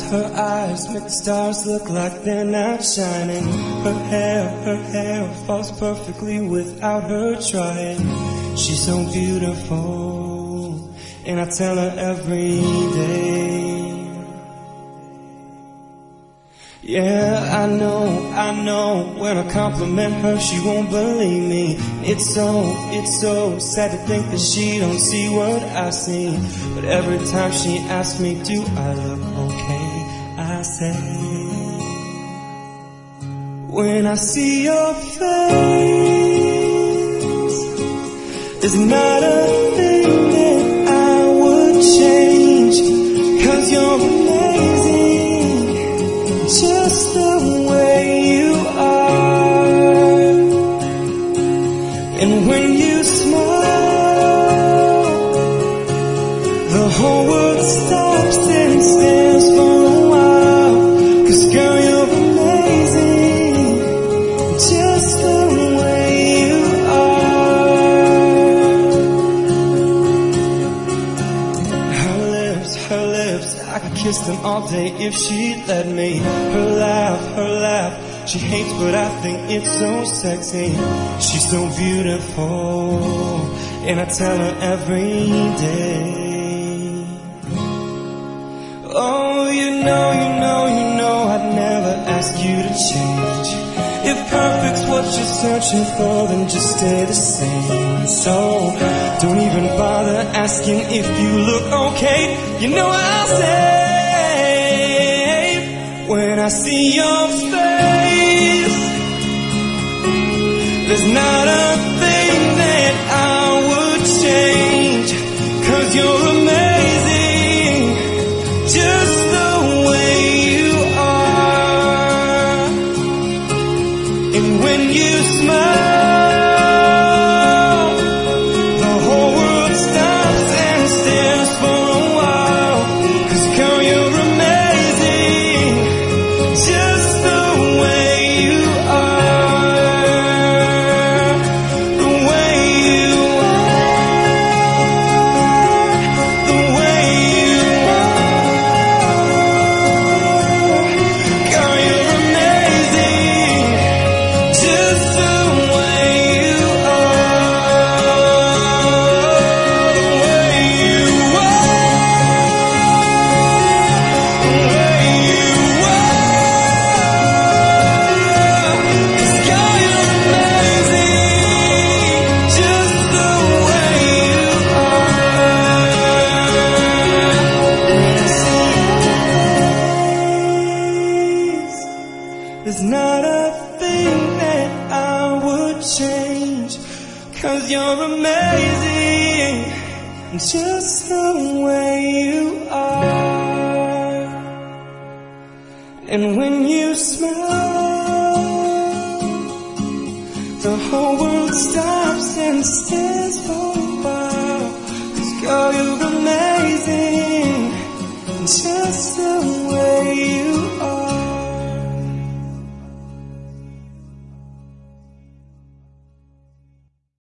her eyes make the stars look like they're not shining. Her hair falls perfectly without her trying. She's so beautiful, and I tell her every day. Yeah, I know, when I compliment her she won't believe me. It's so sad to think that she don't see what I see. But every time she asks me, do I look okay, I say, when I see your face, there's not a thing that I would change. 'Cause you're amazing, just the way you are. And when you smile, the whole world stops and stares for a while. 'Cause girl, you're amazing, just the way you are. Her lips, I could kiss them all day if she'd let me. Her laugh, she hates but I think it's so sexy. She's so beautiful, and I tell her every day. Oh, you know, I'd never ask you to change. If perfect's what you're searching for, then just stay the same. So don't even bother asking if you look okay. You know what I'll say when I see your face. There's not a thing that I would change. 'Cause you're amazing, just the way you are. And when you smile, the whole world stops and stares for a while. 'Cause girl, you're amazing, just the way you are. The way you are, the way you are. Girl, you're amazing, just the way you are. The way you are, the way you are. 'Cause girl, you're amazing, just the way you are. There's not a thing that I would change. 'Cause you're amazing, just the way you are. And when you smile, the whole world stops and stares for a while. 'Cause girl, you're amazing, just the way you